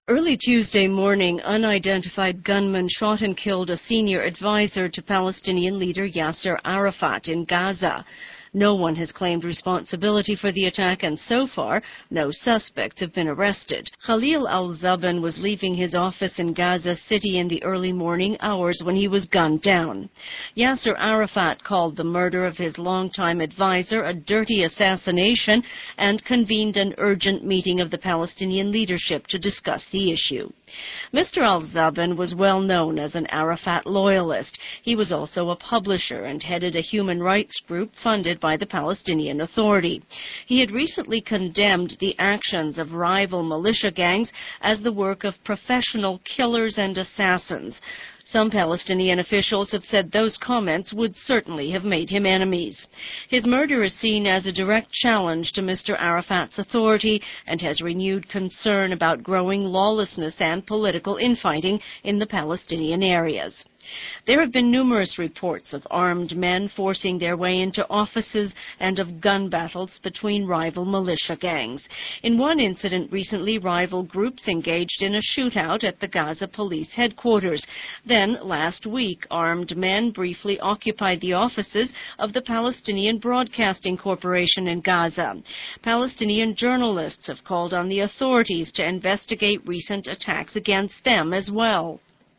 Early Tuesday morning, unidentified gunmen shot and killed a senior advisor to Palestinian leader Yasser Arafat in Gaza. No one has claimed responsibility for the attack, and so far, no suspects have been arrested. Khalil al-Zaban was leaving his office in Gaza City in the early morning hours when he was gunned down. Yasser Arafat called the murder of his longtime advisor a dirty assassination and convened an urgent meeting of the Palestinian leadership to discuss the issue. Mr. al-Zaban was well known as an Arafat loyalist. He was also a publisher and headed a human rights group funded by the Palestinian Authority. He had recently condemned the actions of rival militia gangs as the work of professional killers and assassins. Some Palestinian officials have said those comments would certainly have made him enemies. His murder is seen as a direct challenge to Mr. Arafat's authority and has renewed concern about growing lawlessness and political infighting in the Palestinian areas. There have been numerous reports of armed men forcing their way into offices and of gun battles between rival militia gangs. In one incident recently, rival groups engaged in a shootout at the Gaza police headquarters. Then, last week, armed men briefly occupied the offices of the Palestinian Broadcasting Corporation in Gaza. Palestinian journalists have called on the authorities to investigate recent attacks against them as well.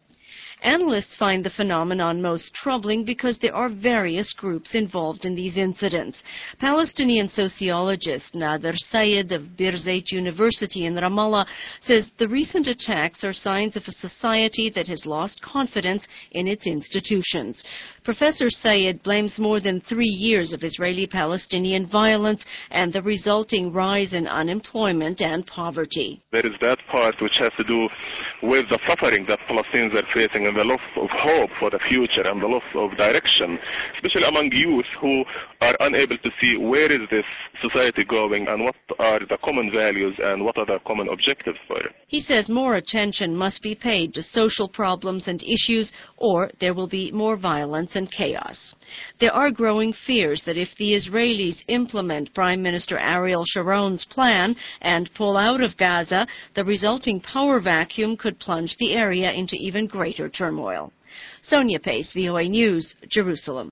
Analysts find the phenomenon most troubling because there are various groups involved in these incidents. Palestinian sociologist Nader Sayed of Birzeit University in Ramallah says the recent attacks are signs of a society that has lost confidence in its institutions. Professor Sayed blames more than 3 years of Israeli-Palestinian violence and the resulting rise in unemployment and poverty. There is that part which has to do with the suffering that Palestinians are facing and the loss of hope for the future and the loss of direction, especially among youth who are unable to see where is this society going and what are the common values and what are the common objectives for it. He says more attention must be paid to social problems and issues or there will be more violence and chaos. There are growing fears that if the Israelis implement Prime Minister Ariel Sharon's plan and pull out of Gaza, the resulting power vacuum could plunge the area into even greater turmoil. Sonia Pace, VOA News, Jerusalem.